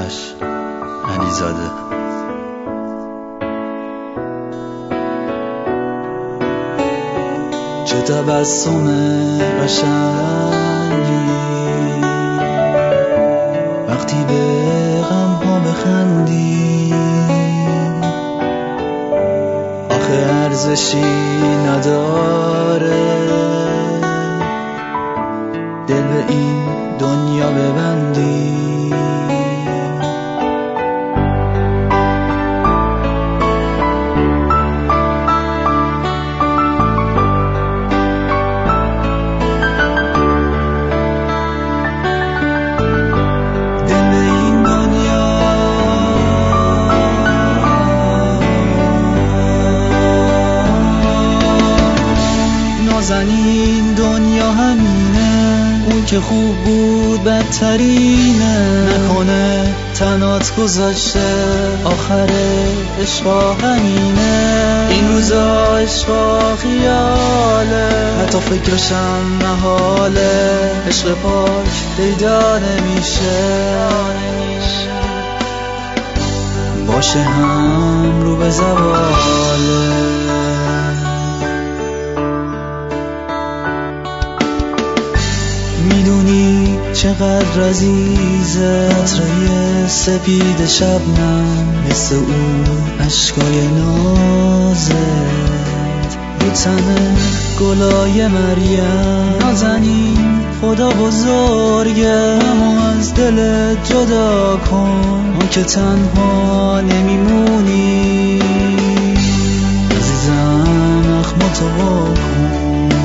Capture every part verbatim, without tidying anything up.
آرش علیزاده. چه تبسم قشنگی وقتی به غم ها بخندی، آخه ارزشی نداره دل به این دنیا ببندی. این دنیا همینه، اون که خوب بود بدترینه، نکنه تنات گذاشته آخر عشقا همینه. این روزا عشقا خیاله، حتی فکرشم محاله، عشق پاک پیدا نمیشه، باشه هم رو به زواله. میدونی چقدر عزیزه عطره سپید شبنم، مثل اون عشقای نازت رو تن گلای مریم. نازنین خدا بزرگه، اما از دلت جدا کن، ما که تنها نمیمونی. عزیزم اخماتو واکن،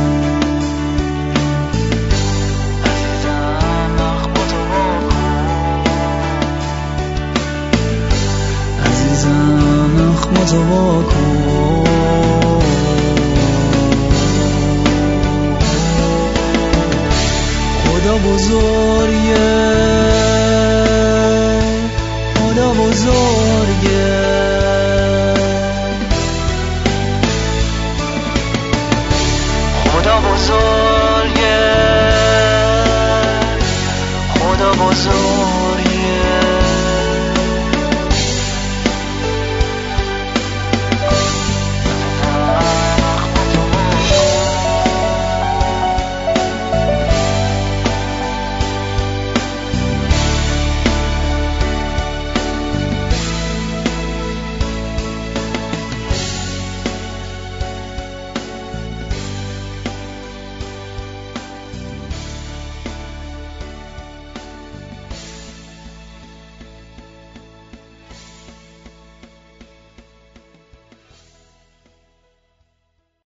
عزیزم اخماتو واکن. خدا بزرگه، خدا بزرگه، خدا بزرگه، خدا بزرگه.